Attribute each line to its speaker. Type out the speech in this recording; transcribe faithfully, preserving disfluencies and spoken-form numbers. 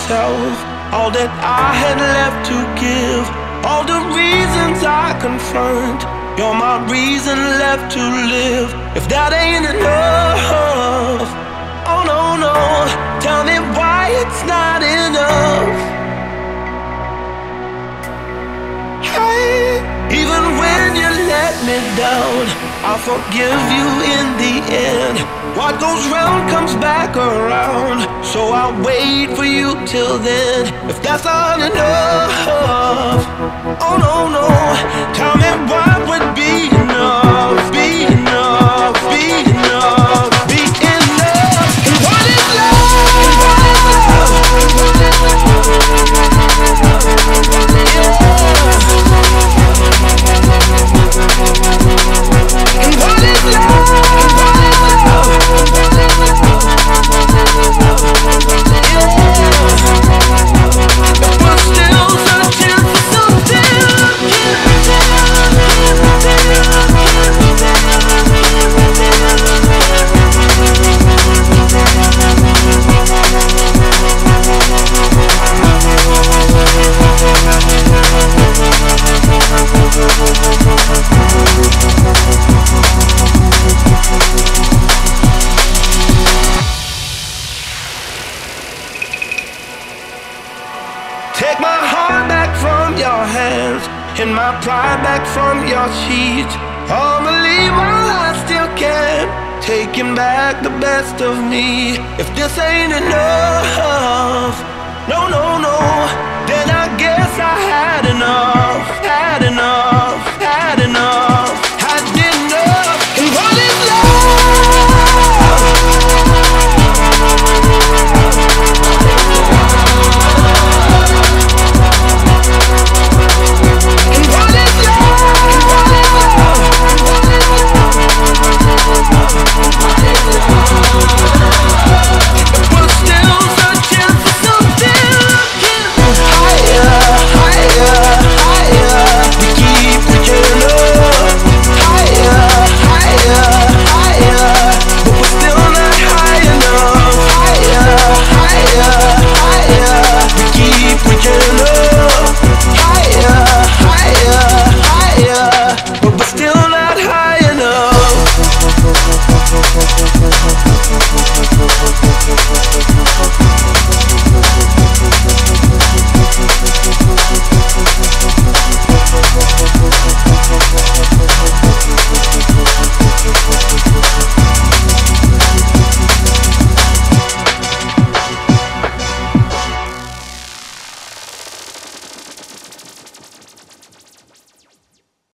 Speaker 1: myself all that I had left to give, all the reasons I confront. You're my reason left to live. If that ain't enough, oh no, no, tell me why it's not enough. Hey, even when you let me down, I'll forgive you in the end. What goes round comes back around, so I'll wait for you till then. If that's not enough, oh no, no, tell me what would be enough, be enough, be enough, be enough. And what is love? And what is love? And what is love? And what is love? And what is love? If we're still searching for something, take my heart back from your hands and my pride back from your sheets. Oh, believe while I still can, taking back the best of me. If this ain't enough, no, no, no, then I guess I have